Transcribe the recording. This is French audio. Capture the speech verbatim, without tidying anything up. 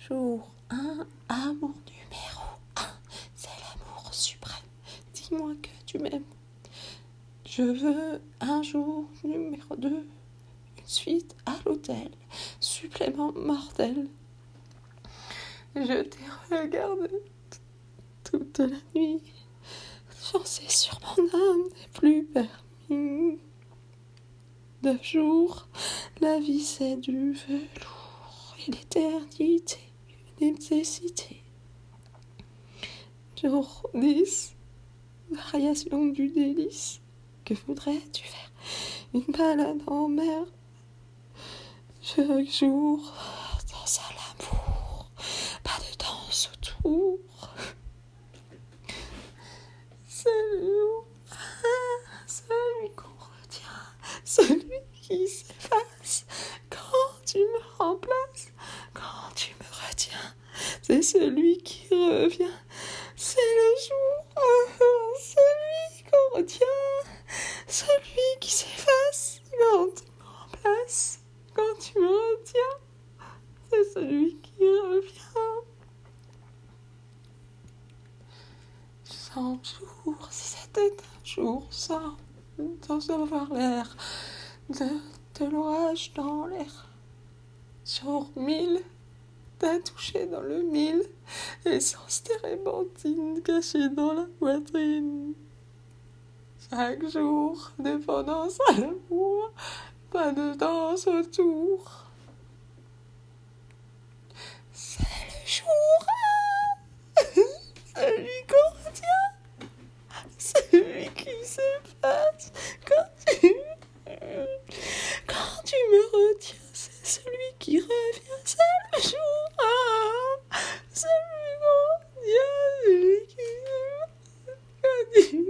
jour un, amour numéro un, c'est l'amour suprême. Dis-moi que tu m'aimes. Je veux un jour numéro deux, une suite à l'hôtel, supplément mortel. Je t'ai regardé toute la nuit, chancer sur mon âme n'est plus permis. De jour, la vie c'est du velours et l'éternité une nécessité. Jour dix, variation du délice. Que voudrais-tu faire? Une balade en mer. Chaque jour, danse à l'amour, pas de danse autour. Celui, ah, celui qu'on retient, celui qui s'efface quand tu me remplaces, quand tu me retiens, c'est celui qui revient. C'est le jour, oh, celui qu'on retient, celui qui s'efface quand tu me remplaces, quand tu me retiens, c'est celui qui revient. Cent jours, si c'était un jour sans, sans avoir l'air de, de l'orage dans l'air. Jour mille, t'as touché dans le mille, essence térébenthine cachée dans la poitrine. Chaque jour, dépendance à l'amour, pas de danse autour. C'est le jour, ah, celui qu'on retient, celui qui s'efface quand tu, quand tu me retiens, c'est celui qui revient, c'est le jour, ah, celui qu'on retient, celui qui s'efface quand tu